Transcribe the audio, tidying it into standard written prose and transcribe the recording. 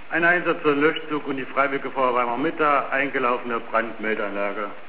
Ein Einsatz für den Löschzug und die Freiwillige Feuerwehr Mitte, eingelaufene Brandmeldeanlage.